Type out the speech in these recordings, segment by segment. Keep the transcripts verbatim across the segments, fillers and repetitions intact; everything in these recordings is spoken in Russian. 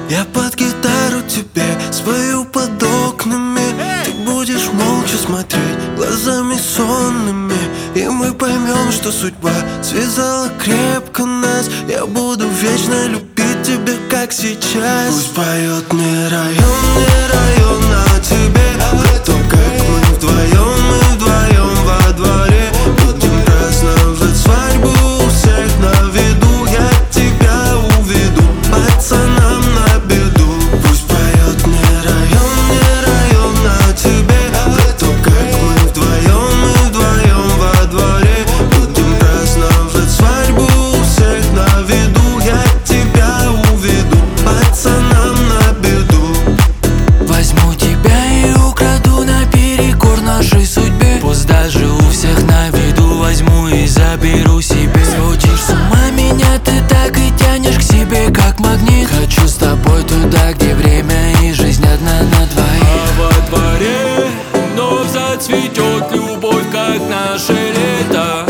Я под гитару тебе спою под окнами. Ты будешь молча смотреть глазами сонными, и мы поймем, что судьба связала крепко нас. Я буду вечно любить тебя, как сейчас. Пусть поет мне район, не район, а тебе о том, как мы вдвоем, мы вдвоем во дворе будем праздновать свадьбу у всех на виду. Я тебя уведу пацанам на беду. Пусть поет мне район, не район, а тебе о том, как мы вдвоем, мы вдвоем во дворе будем праздновать свадьбу у всех на виду. Я тебя уведу пацанам на беду. Возьму тебя и украду наперекор нашей судьбе. Пусть даже у всех на виду возьму и заберу себе. Сводишь с ума меня, ты так и тянешь к себе, как магнит. Хочу с тобой туда, где время и жизнь одна на двоих. А во дворе вновь зацветет любовь, как наше лето.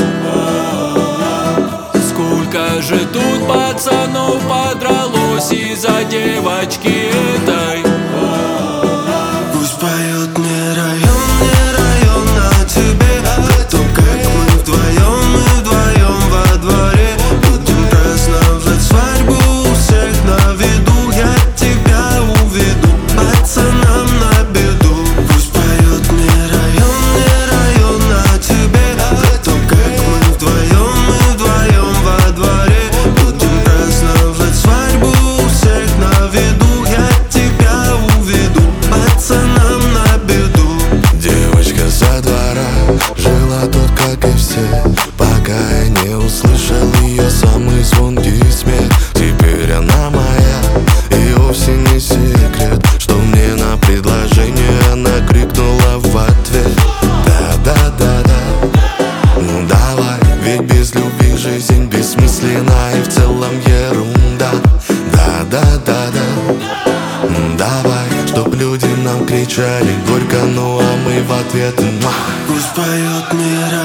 Сколько же тут пацанов подралось из-за девочки этой. Пусть поет мне район, не район, а тебе о том, как мы вдвоем, мы вдвоем во дворе будем праздновать свадьбу у всех на виду. Я тебя уведу пацанам на беду. Пусть поет мне район, не район, а тебе о том, как мы вдвоем, мы вдвоем во дворе будем праздновать свадьбу у всех на виду. Я тебя уведу пацанам на беду. Девочка со двора жила тут, как и все, пока я не услышал ее самый звонкий смех. Теперь она моя, и вовсе не секрет, что мне на предложение она крикнула в ответ: да-да-да-да, ну давай, ведь без любви жизнь бессмысленна и в целом ерунда. Да-да-да-да, ну давай, чтоб люди нам кричали горько, ну а мы в ответ: Пусть поет мне